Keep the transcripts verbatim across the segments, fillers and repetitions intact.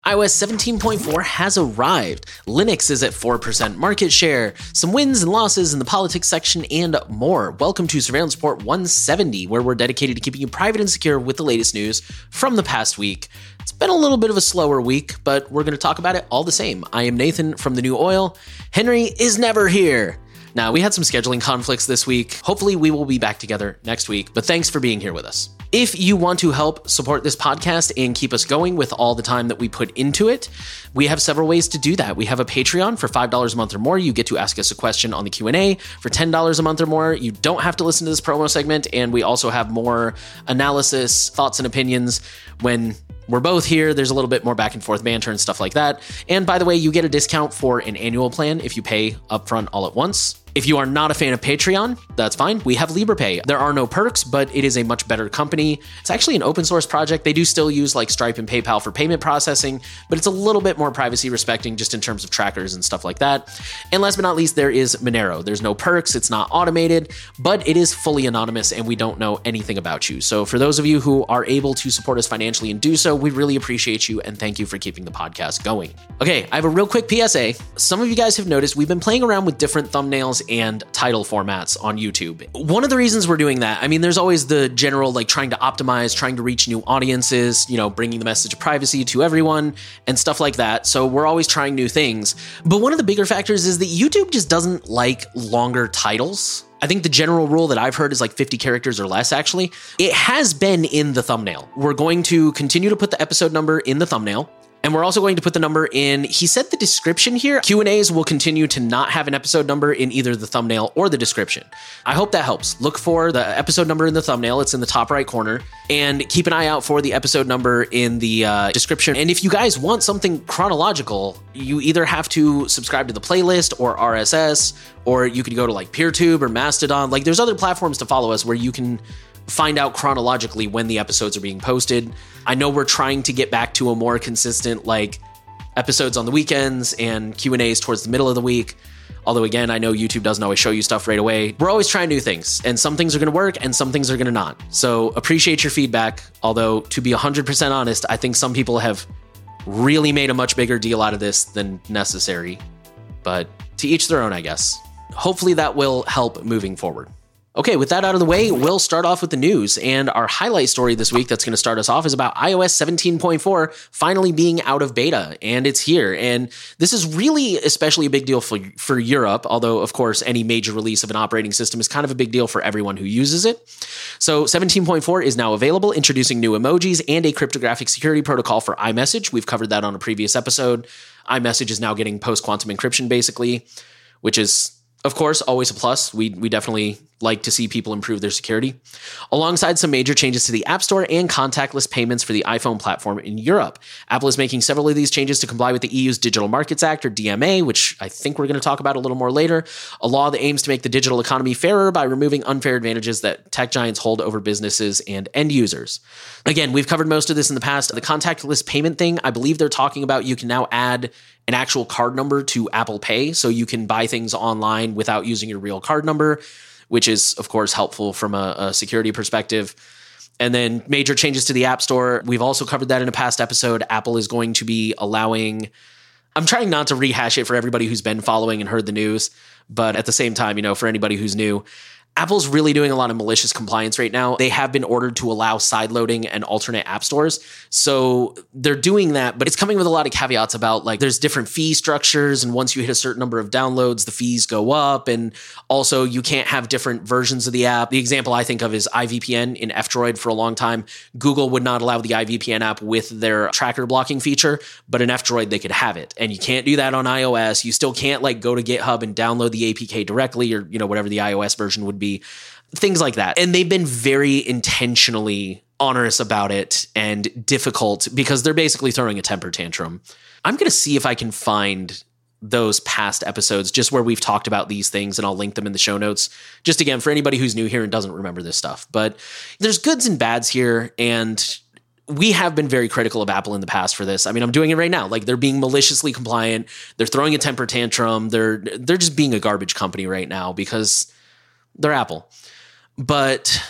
iOS seventeen point four has arrived. Linux is at four percent market share, some wins and losses in the politics section, and more. Welcome to Surveillance Report one seventy, where we're dedicated to keeping you private and secure with the latest news from the past week. It's been a little bit of a slower week, but we're going to talk about it all the same. I am Nathan from The New Oil. Henry is never here. Now, we had some scheduling conflicts this week. Hopefully, we will be back together next week, but thanks for being here with us. If you want to help support this podcast and keep us going with all the time that we put into it, we have several ways to do that. We have a Patreon for five dollars a month or more. You get to ask us a question on the Q and A. For ten dollars a month or more, you don't have to listen to this promo segment, and we also have more analysis, thoughts, and opinions when we're both here. There's a little bit more back and forth banter and stuff like that. And by the way, you get a discount for an annual plan if you pay upfront all at once. If you are not a fan of Patreon, that's fine. We have LibrePay. There are no perks, but it is a much better company. It's actually an open source project. They do still use like Stripe and PayPal for payment processing, but it's a little bit more privacy respecting just in terms of trackers and stuff like that. And last but not least, there is Monero. There's no perks. It's not automated, but it is fully anonymous and we don't know anything about you. So for those of you who are able to support us financially and do so, we really appreciate you and thank you for keeping the podcast going. Okay, I have a real quick P S A. Some of you guys have noticed we've been playing around with different thumbnails and title formats on YouTube. One of the reasons we're doing that, I mean, there's always the general like trying to optimize, trying to reach new audiences, you know, bringing the message of privacy to everyone and stuff like that. So we're always trying new things. But one of the bigger factors is that YouTube just doesn't like longer titles. I think the general rule that I've heard is like fifty characters or less, actually. It has been in the thumbnail. We're going to continue to put the episode number in the thumbnail. And we're also going to put the number in, he said the description here. Q and A's will continue to not have an episode number in either the thumbnail or the description. I hope that helps. Look for the episode number in the thumbnail. It's in the top right corner. And keep an eye out for the episode number in the uh, description. And if you guys want something chronological, you either have to subscribe to the playlist or R S S, or you could go to like PeerTube or Mastodon. Like there's other platforms to follow us where you can find out chronologically when the episodes are being posted. I know we're trying to get back to a more consistent, like, episodes on the weekends and Q and A's towards the middle of the week. Although, again, I know YouTube doesn't always show you stuff right away. We're always trying new things, and some things are going to work and some things are going to not. So appreciate your feedback. Although, to be one hundred percent honest, I think some people have really made a much bigger deal out of this than necessary. But to each their own, I guess. Hopefully that will help moving forward. Okay, with that out of the way, we'll start off with the news. And our highlight story this week that's going to start us off is about iOS seventeen point four finally being out of beta, and it's here. And this is really especially a big deal for, for Europe, although, of course, any major release of an operating system is kind of a big deal for everyone who uses it. So seventeen point four is now available, introducing new emojis and a cryptographic security protocol for iMessage. We've covered that on a previous episode. iMessage is now getting post-quantum encryption, basically, which is, of course, always a plus. We we definitely like to see people improve their security. Alongside some major changes to the App Store and contactless payments for the iPhone platform in Europe. Apple is making several of these changes to comply with the E U's Digital Markets Act, or D M A, which I think we're going to talk about a little more later, a law that aims to make the digital economy fairer by removing unfair advantages that tech giants hold over businesses and end users. Again, we've covered most of this in the past. The contactless payment thing, I believe they're talking about you can now add an actual card number to Apple Pay, so you can buy things online without using your real card number, which is, of course, helpful from a, a security perspective. And then major changes to the App Store. We've also covered that in a past episode. Apple is going to be allowing, I'm trying not to rehash it for everybody who's been following and heard the news, but at the same time, you know, for anybody who's new, Apple's really doing a lot of malicious compliance right now. They have been ordered to allow sideloading and alternate app stores. So they're doing that, but it's coming with a lot of caveats about like there's different fee structures. And once you hit a certain number of downloads, the fees go up. And also you can't have different versions of the app. The example I think of is I V P N in F-Droid for a long time. Google would not allow the I V P N app with their tracker blocking feature, but in F-Droid they could have it. And you can't do that on iOS. You still can't like go to GitHub and download the A P K directly, or, you know, whatever the iOS version would be. Things like that. And they've been very intentionally onerous about it and difficult because they're basically throwing a temper tantrum. I'm going to see if I can find those past episodes just where we've talked about these things, and I'll link them in the show notes. Just again, for anybody who's new here and doesn't remember this stuff. But there's goods and bads here, and we have been very critical of Apple in the past for this. I mean, I'm doing it right now. Like, they're being maliciously compliant. They're throwing a temper tantrum. They're they're just being a garbage company right now because they're Apple. But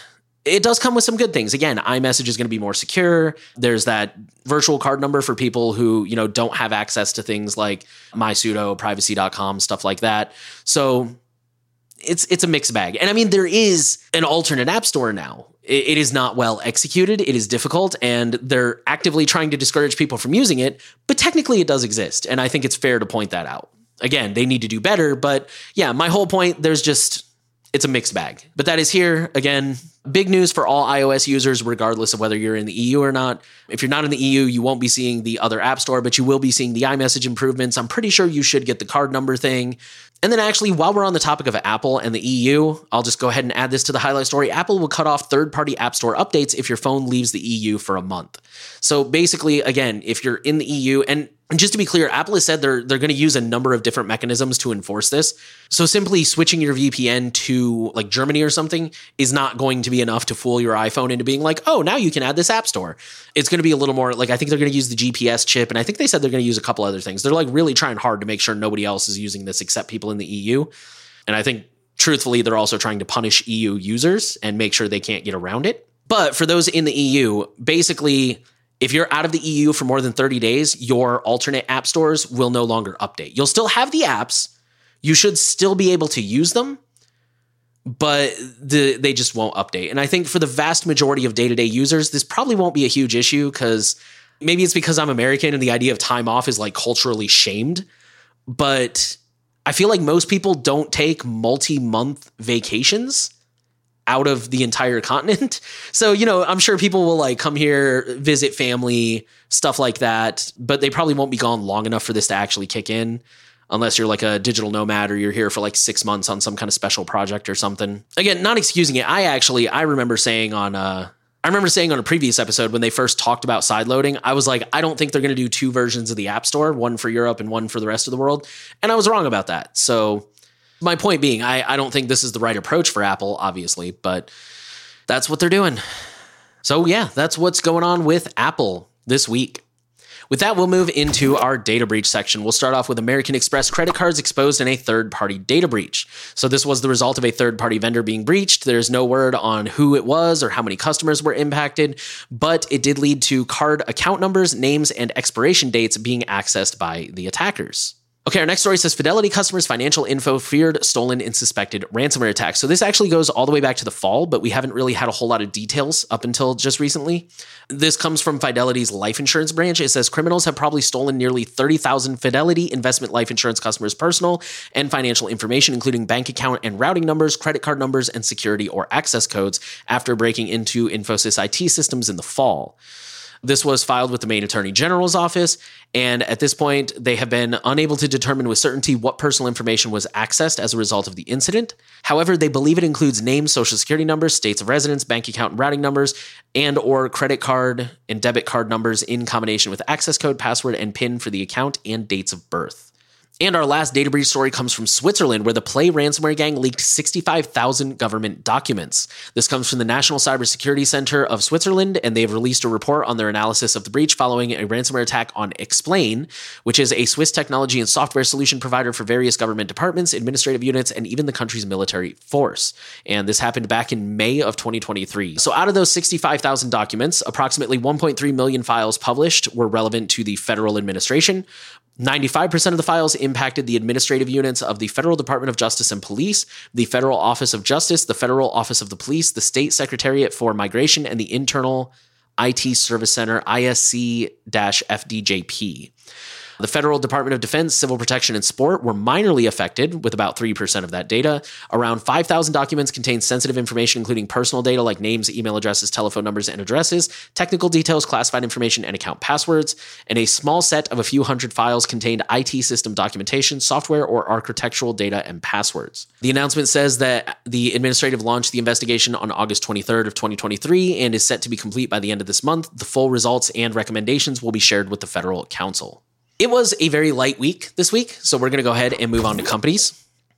it does come with some good things. Again, iMessage is going to be more secure. There's that virtual card number for people who, you know, don't have access to things like MySudo, privacy dot com, stuff like that. So it's it's a mixed bag. And I mean, there is an alternate app store now. It, it is not well executed. It is difficult, and they're actively trying to discourage people from using it. But technically, it does exist. And I think it's fair to point that out. Again, they need to do better. But yeah, my whole point, there's just, it's a mixed bag. But that is here. Again, big news for all iOS users, regardless of whether you're in the E U or not. If you're not in the E U, you won't be seeing the other app store, but you will be seeing the iMessage improvements. I'm pretty sure you should get the card number thing. And then actually, while we're on the topic of Apple and the E U, I'll just go ahead and add this to the highlight story. Apple will cut off third-party app store updates if your phone leaves the E U for a month. So basically, again, if you're in the E U, and And just to be clear, Apple has said they're they're going to use a number of different mechanisms to enforce this. So simply switching your V P N to like Germany or something is not going to be enough to fool your iPhone into being like, oh, now you can add this app store. It's going to be a little more like, I think they're going to use the G P S chip. And I think they said they're going to use a couple other things. They're like really trying hard to make sure nobody else is using this except people in the E U. And I think truthfully, they're also trying to punish E U users and make sure they can't get around it. But for those in the E U, basically, if you're out of the E U for more than thirty days, your alternate app stores will no longer update. You'll still have the apps. You should still be able to use them, but the, they just won't update. And I think for the vast majority of day-to-day users, this probably won't be a huge issue because maybe it's because I'm American and the idea of time off is like culturally shamed. But I feel like most people don't take multi-month vacations out of the entire continent. So, you know, I'm sure people will like come here, visit family, stuff like that, but they probably won't be gone long enough for this to actually kick in unless you're like a digital nomad or you're here for like six months on some kind of special project or something. Again, not excusing it. I actually, I remember saying on, uh, I remember saying on a previous episode when they first talked about sideloading, I was like, I don't think they're going to do two versions of the App Store, one for Europe and one for the rest of the world. And I was wrong about that. So my point being, I, I don't think this is the right approach for Apple, obviously, but that's what they're doing. So yeah, that's what's going on with Apple this week. With that, we'll move into our data breach section. We'll start off with American Express credit cards exposed in a third-party data breach. So this was the result of a third-party vendor being breached. There's no word on who it was or how many customers were impacted, but it did lead to card account numbers, names, and expiration dates being accessed by the attackers. Okay, our next story says Fidelity customers' financial info feared stolen in suspected ransomware attacks. So this actually goes all the way back to the fall, but we haven't really had a whole lot of details up until just recently. This comes from Fidelity's life insurance branch. It says criminals have probably stolen nearly thirty thousand Fidelity investment life insurance customers' personal and financial information, including bank account and routing numbers, credit card numbers, and security or access codes after breaking into Infosys I T systems in the fall. This was filed with the Maine Attorney General's office, and at this point, they have been unable to determine with certainty what personal information was accessed as a result of the incident. However, they believe it includes names, social security numbers, states of residence, bank account and routing numbers, and or credit card and debit card numbers in combination with access code, password, and PIN for the account and dates of birth. And our last data breach story comes from Switzerland, where the Play ransomware gang leaked sixty-five thousand government documents. This comes from the National Cybersecurity Center of Switzerland, and they've released a report on their analysis of the breach following a ransomware attack on Explain, which is a Swiss technology and software solution provider for various government departments, administrative units, and even the country's military force. And this happened back in May of twenty twenty-three. So out of those sixty-five thousand documents, approximately one point three million files published were relevant to the federal administration. ninety-five percent of the files impacted the administrative units of the Federal Department of Justice and Police, the Federal Office of Justice, the Federal Office of the Police, the State Secretariat for Migration, and the Internal I T Service Center, I S C F D J P. The Federal Department of Defense, Civil Protection, and Sport were minorly affected, with about three percent of that data. Around five thousand documents contained sensitive information, including personal data like names, email addresses, telephone numbers, and addresses, technical details, classified information, and account passwords. And a small set of a few hundred files contained I T system documentation, software, or architectural data and passwords. The announcement says that the administrative launched the investigation on August twenty-third of twenty twenty-three and is set to be complete by the end of this month. The full results and recommendations will be shared with the Federal Council. It was a very light week this week, so we're going to go ahead and move on to companies.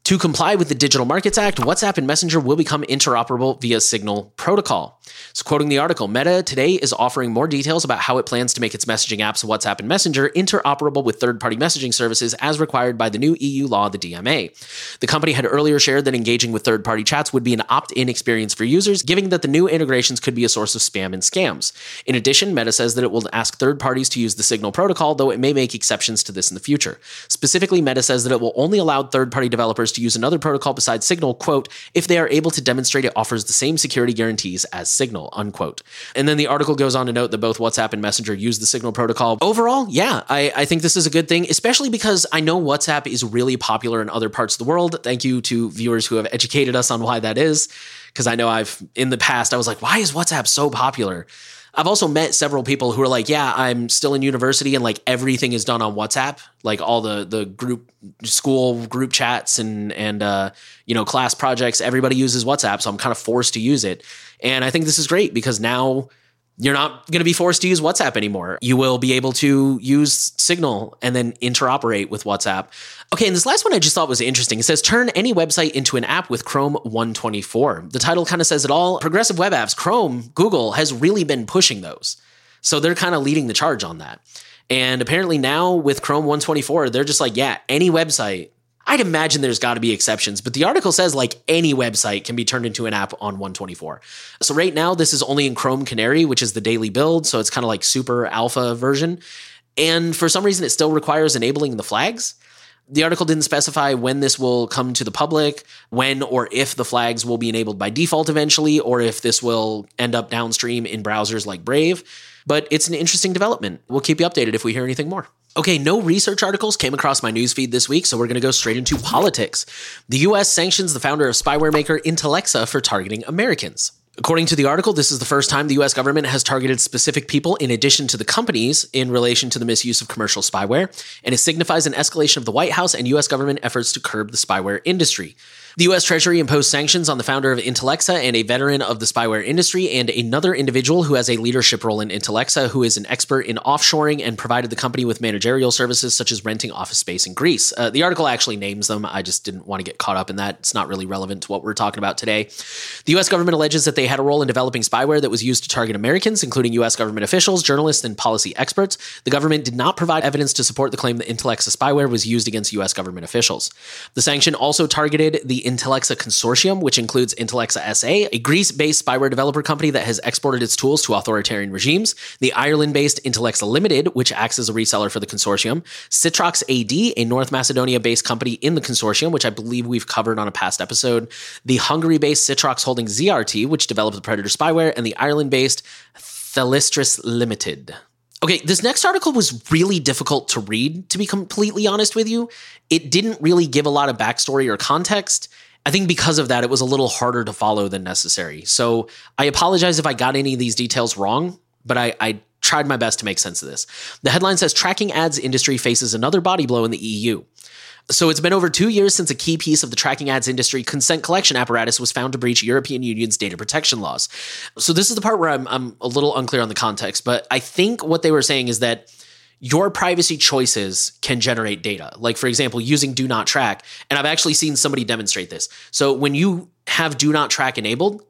To comply with the Digital Markets Act, WhatsApp and Messenger will become interoperable via Signal protocol. So quoting the article, Meta today is offering more details about how it plans to make its messaging apps, WhatsApp and Messenger, interoperable with third-party messaging services as required by the new E U law, the D M A. The company had earlier shared that engaging with third-party chats would be an opt-in experience for users, given that the new integrations could be a source of spam and scams. In addition, Meta says that it will ask third parties to use the Signal protocol, though it may make exceptions to this in the future. Specifically, Meta says that it will only allow third-party developers to use another protocol besides Signal, quote, if they are able to demonstrate it offers the same security guarantees as Signal, unquote. And then the article goes on to note that both WhatsApp and Messenger use the Signal protocol. Overall, yeah, I, I think this is a good thing, especially because I know WhatsApp is really popular in other parts of the world. Thank you to viewers who have educated us on why that is, because I know I've, in the past, I was like, why is WhatsApp so popular? I've also met several people who are like, yeah, I'm still in university and like everything is done on WhatsApp, like all the the group school group chats and and uh, you know, class projects. Everybody uses WhatsApp, so I'm kind of forced to use it. And I think this is great because now you're not going to be forced to use WhatsApp anymore. You will be able to use Signal and then interoperate with WhatsApp. Okay, and this last one I just thought was interesting. It says, turn any website into an app with Chrome one twenty-four. The title kind of says it all. Progressive web apps, Chrome, Google has really been pushing those. So they're kind of leading the charge on that. And apparently now with Chrome one twenty-four, they're just like, yeah, any website. I'd imagine there's got to be exceptions, but the article says like any website can be turned into an app on one twenty-four. So right now, this is only in Chrome Canary, which is the daily build. So it's kind of like super alpha version. And for some reason, it still requires enabling the flags. The article didn't specify when this will come to the public, when or if the flags will be enabled by default eventually, or if this will end up downstream in browsers like Brave. But it's an interesting development. We'll keep you updated if we hear anything more. Okay, no research articles came across my newsfeed this week, so we're going to go straight into politics. The U S sanctions the founder of spyware maker Intellexa for targeting Americans. According to the article, this is the first time the U S government has targeted specific people in addition to the companies in relation to the misuse of commercial spyware, and it signifies an escalation of the White House and U S government efforts to curb the spyware industry. The U S Treasury imposed sanctions on the founder of Intellexa and a veteran of the spyware industry, and another individual who has a leadership role in Intellexa, who is an expert in offshoring and provided the company with managerial services such as renting office space in Greece. Uh, the article actually names them. I just didn't want to get caught up in that. It's not really relevant to what we're talking about today. The U S government alleges that they had a role in developing spyware that was used to target Americans, including U S government officials, journalists, and policy experts. The government did not provide evidence to support the claim that Intellexa spyware was used against U S government officials. The sanction also targeted the Intellexa Consortium, which includes Intellexa S A, a Greece-based spyware developer company that has exported its tools to authoritarian regimes, the Ireland-based Intellexa Limited, which acts as a reseller for the consortium, Citrox A D, a North Macedonia-based company in the consortium, which I believe we've covered on a past episode, the Hungary-based Citrox Holdings Z R T, which develops the Predator spyware, and the Ireland-based Thelistris Limited. Okay, this next article was really difficult to read, to be completely honest with you. It didn't really give a lot of backstory or context. I think because of that, it was a little harder to follow than necessary. So I apologize if I got any of these details wrong, but I, I tried my best to make sense of this. The headline says, tracking ads industry faces another body blow in the E U. So it's been over two years since a key piece of the tracking ads industry consent collection apparatus was found to breach European Union's data protection laws. So this is the part where I'm, I'm a little unclear on the context, but I think what they were saying is that your privacy choices can generate data. Like, for example, using Do Not Track. And I've actually seen somebody demonstrate this. So when you have Do Not Track enabled,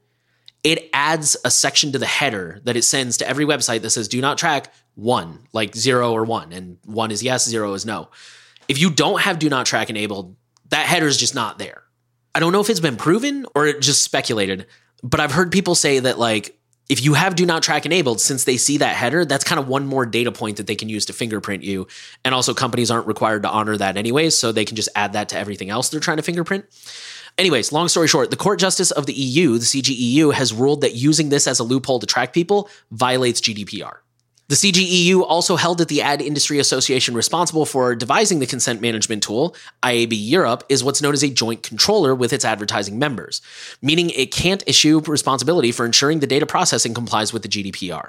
it adds a section to the header that it sends to every website that says Do Not Track one, like zero or one. And one is yes, zero is no. If you don't have Do Not Track enabled, that header is just not there. I don't know if it's been proven or it just speculated, but I've heard people say that, like, if you have Do Not Track enabled, since they see that header, that's kind of one more data point that they can use to fingerprint you. And also companies aren't required to honor that anyways, so they can just add that to everything else they're trying to fingerprint. Anyways, long story short, the Court Justice of the E U, the C G E U, has ruled that using this as a loophole to track people violates G D P R. The C G E U also held that the Ad Industry Association responsible for devising the consent management tool, I A B Europe, is what's known as a joint controller with its advertising members, meaning it can't issue responsibility for ensuring the data processing complies with the G D P R.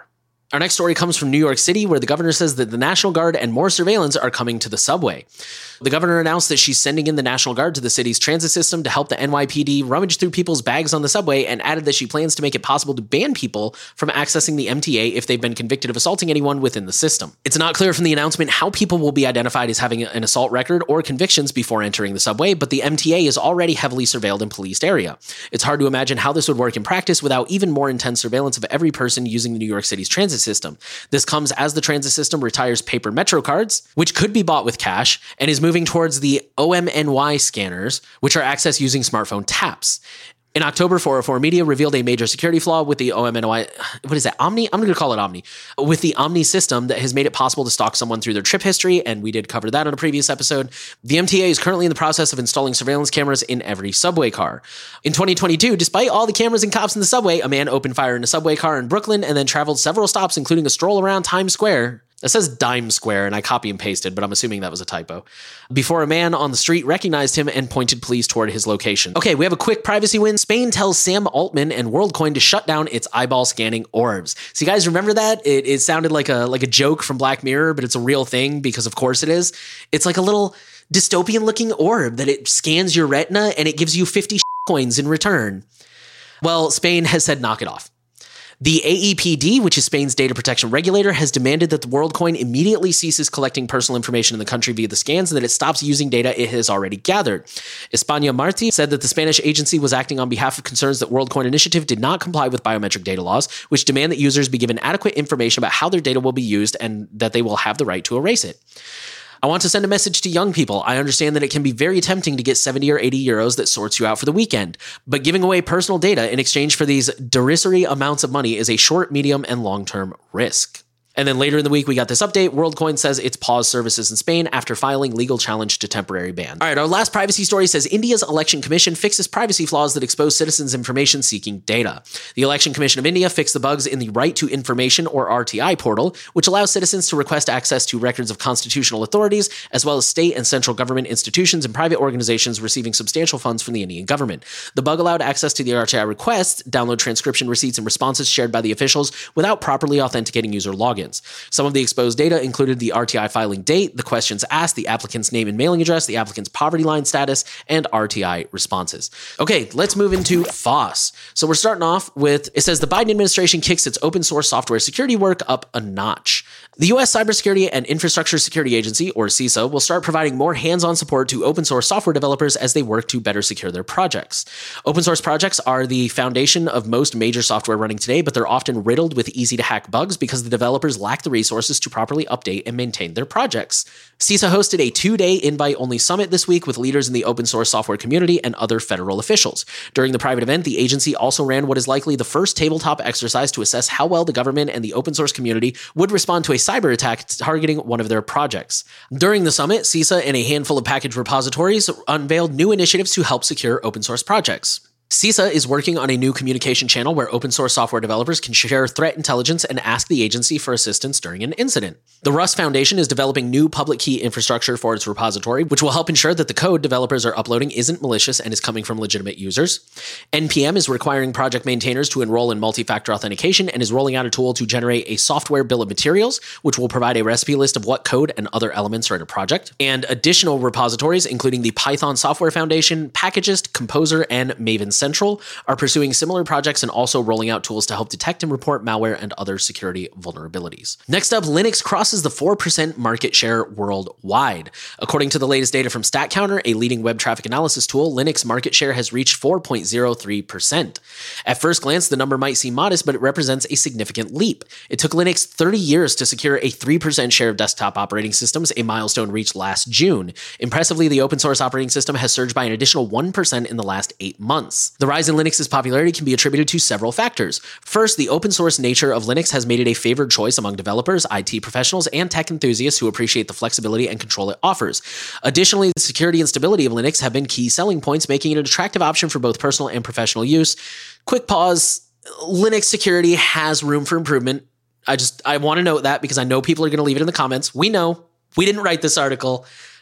Our next story comes from New York City, where the governor says that the National Guard and more surveillance are coming to the subway. The governor announced that she's sending in the National Guard to the city's transit system to help the N Y P D rummage through people's bags on the subway, and added that she plans to make it possible to ban people from accessing the M T A if they've been convicted of assaulting anyone within the system. It's not clear from the announcement how people will be identified as having an assault record or convictions before entering the subway, but the M T A is already heavily surveilled and policed area. It's hard to imagine how this would work in practice without even more intense surveillance of every person using the New York City's transit system. This comes as the transit system retires paper Metro cards, which could be bought with cash, and is moving towards the O M N Y scanners, which are accessed using smartphone taps. In October, four oh four Media revealed a major security flaw with the O M N Y, what is that, Omni? I'm going to call it Omni. With the Omni system that has made it possible to stalk someone through their trip history, and we did cover that on a previous episode. The M T A is currently in the process of installing surveillance cameras in every subway car. In twenty twenty-two, despite all the cameras and cops in the subway, a man opened fire in a subway car in Brooklyn and then traveled several stops, including a stroll around Times Square. It says Dime Square, and I copy and pasted, but I'm assuming that was a typo. Before a man on the street recognized him and pointed police toward his location. Okay, we have a quick privacy win. Spain tells Sam Altman and WorldCoin to shut down its eyeball scanning orbs. So you guys remember that? It, it sounded like a like a joke from Black Mirror, but it's a real thing because of course it is. It's like a little dystopian looking orb that it scans your retina and it gives you fifty coins in return. Well, Spain has said knock it off. The A E P D, which is Spain's data protection regulator, has demanded that the WorldCoin immediately ceases collecting personal information in the country via the scans and that it stops using data it has already gathered. España Martí said that the Spanish agency was acting on behalf of concerns that WorldCoin Initiative did not comply with biometric data laws, which demand that users be given adequate information about how their data will be used and that they will have the right to erase it. I want to send a message to young people. I understand that it can be very tempting to get seventy or eighty euros that sorts you out for the weekend, but giving away personal data in exchange for these derisory amounts of money is a short, medium, and long-term risk. And then later in the week, we got this update. WorldCoin says it's paused services in Spain after filing legal challenge to temporary ban. All right, our last privacy story says India's Election Commission fixes privacy flaws that expose citizens' information seeking data. The Election Commission of India fixed the bugs in the Right to Information, or R T I portal, which allows citizens to request access to records of constitutional authorities, as well as state and central government institutions and private organizations receiving substantial funds from the Indian government. The bug allowed access to the R T I requests, download transcription receipts, and responses shared by the officials without properly authenticating user logins. Some of the exposed data included the R T I filing date, the questions asked, the applicant's name and mailing address, the applicant's poverty line status, and R T I responses. Okay, let's move into F O S. So we're starting off with, it says the Biden administration kicks its open source software security work up a notch. The U S Cybersecurity and Infrastructure Security Agency, or CISA, will start providing more hands-on support to open source software developers as they work to better secure their projects. Open source projects are the foundation of most major software running today, but they're often riddled with easy-to-hack bugs because the developers lack the resources to properly update and maintain their projects. CISA hosted a two-day invite-only summit this week with leaders in the open source software community and other federal officials. During the private event, the agency also ran what is likely the first tabletop exercise to assess how well the government and the open source community would respond to a cyber attack targeting one of their projects. During the summit, CISA and a handful of package repositories unveiled new initiatives to help secure open source projects. CISA is working on a new communication channel where open source software developers can share threat intelligence and ask the agency for assistance during an incident. The Rust Foundation is developing new public key infrastructure for its repository, which will help ensure that the code developers are uploading isn't malicious and is coming from legitimate users. N P M is requiring project maintainers to enroll in multi-factor authentication and is rolling out a tool to generate a software bill of materials, which will provide a recipe list of what code and other elements are in a project. And additional repositories, including the Python Software Foundation, Packagist, Composer, and Maven Central, are pursuing similar projects and also rolling out tools to help detect and report malware and other security vulnerabilities. Next up, Linux crosses the four percent market share worldwide. According to the latest data from StatCounter, a leading web traffic analysis tool, Linux market share has reached four point zero three percent. At first glance, the number might seem modest, but it represents a significant leap. It took Linux thirty years to secure a three percent share of desktop operating systems, a milestone reached last June. Impressively, the open source operating system has surged by an additional one percent in the last eight months. The rise in Linux's popularity can be attributed to several factors. First, the open source nature of Linux has made it a favored choice among developers, I T professionals, and tech enthusiasts who appreciate the flexibility and control it offers. Additionally, the security and stability of Linux have been key selling points, making it an attractive option for both personal and professional use. Quick pause. Linux security has room for improvement. I just, I want to note that because I know people are going to leave it in the comments. We know. We didn't write this article.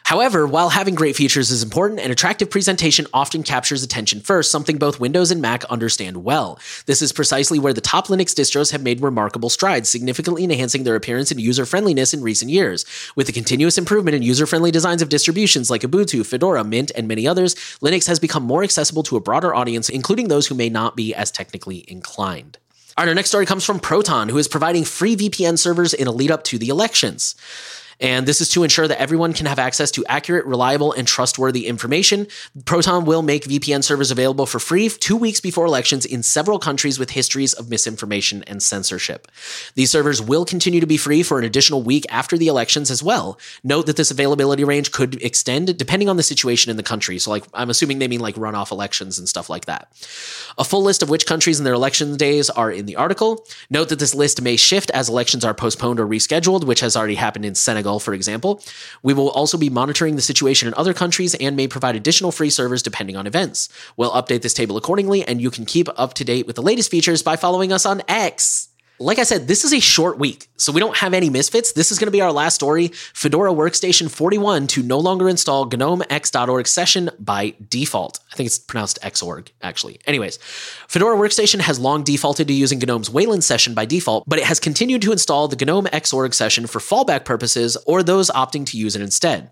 However, while having great features is important, an attractive presentation often captures attention first, something both Windows and Mac understand well. This is precisely where the top Linux distros have made remarkable strides, significantly enhancing their appearance and user-friendliness in recent years. With the continuous improvement in user-friendly designs of distributions like Ubuntu, Fedora, Mint, and many others, Linux has become more accessible to a broader audience, including those who may not be as technically inclined. All right, our next story comes from Proton, who is providing free V P N servers in a lead-up to the elections. And this is to ensure that everyone can have access to accurate, reliable, and trustworthy information. Proton will make V P N servers available for free two weeks before elections in several countries with histories of misinformation and censorship. These servers will continue to be free for an additional week after the elections as well. Note that this availability range could extend depending on the situation in the country. So like, I'm assuming they mean like runoff elections and stuff like that. A full list of which countries and their election days are in the article. Note that this list may shift as elections are postponed or rescheduled, which has already happened in Senegal, for example. We will also be monitoring the situation in other countries and may provide additional free servers depending on events. We'll update this table accordingly, and you can keep up to date with the latest features by following us on X. Like I said, this is a short week, so we don't have any misfits. This is going to be our last story. Fedora Workstation forty-one to no longer install GNOME X dot org session by default. I think it's pronounced Xorg, actually. Anyways, Fedora Workstation has long defaulted to using GNOME's Wayland session by default, but it has continued to install the GNOME Xorg session for fallback purposes or those opting to use it instead.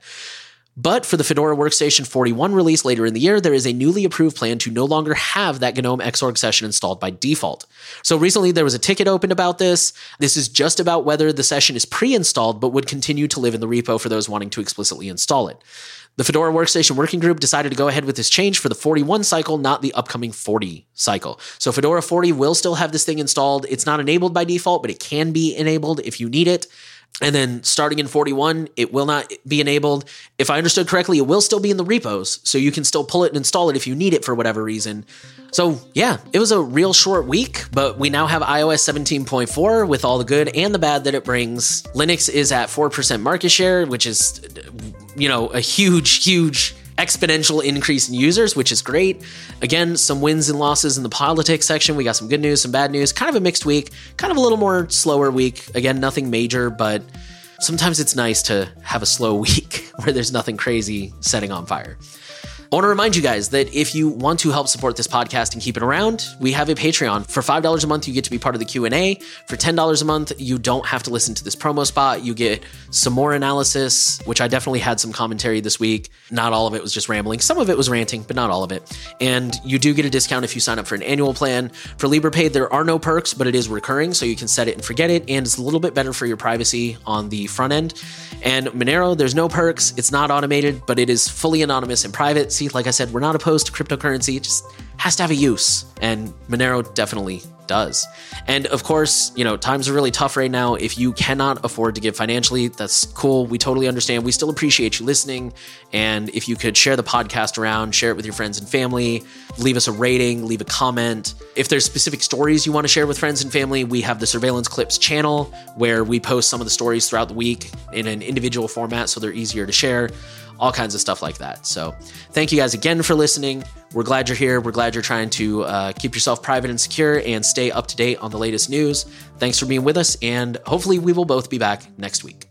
But for the Fedora Workstation forty-one release later in the year, there is a newly approved plan to no longer have that GNOME Xorg session installed by default. So recently there was a ticket opened about this. This is just about whether the session is pre-installed but would continue to live in the repo for those wanting to explicitly install it. The Fedora Workstation Working Group decided to go ahead with this change for the forty-one cycle, not the upcoming forty cycle. So Fedora forty will still have this thing installed. It's not enabled by default, but it can be enabled if you need it. And then starting in forty-one, it will not be enabled. If I understood correctly, it will still be in the repos, so you can still pull it and install it if you need it for whatever reason. So yeah, it was a real short week, but we now have i O S seventeen point four with all the good and the bad that it brings. Linux is at four percent market share, which is, you know, a huge, huge exponential increase in users, which is great. Again, some wins and losses in the politics section. We got some good news, some bad news, kind of a mixed week, kind of a little more slower week. Again, nothing major, but sometimes it's nice to have a slow week where there's nothing crazy setting on fire. I want to remind you guys that if you want to help support this podcast and keep it around, we have a Patreon. For five dollars a month, you get to be part of the Q and A. For ten dollars a month, you don't have to listen to this promo spot. You get some more analysis, which I definitely had some commentary this week. Not all of it was just rambling. Some of it was ranting, but not all of it. And you do get a discount if you sign up for an annual plan. For LibrePay, there are no perks, but it is recurring, so you can set it and forget it, and it's a little bit better for your privacy on the front end. And Monero, there's no perks. It's not automated, but it is fully anonymous and private. See, like I said, we're not opposed to cryptocurrency. It just has to have a use, and Monero definitely does. And of course, you know, times are really tough right now. If you cannot afford to give financially, that's cool. We totally understand. We still appreciate you listening. And if you could share the podcast around, share it with your friends and family, leave us a rating, leave a comment. If there's specific stories you want to share with friends and family, we have the Surveillance Clips channel where we post some of the stories throughout the week in an individual format so they're easier to share. All kinds of stuff like that. So thank you guys again for listening. We're glad you're here. We're glad you're trying to uh, keep yourself private and secure and stay up to date on the latest news. Thanks for being with us, and hopefully we will both be back next week.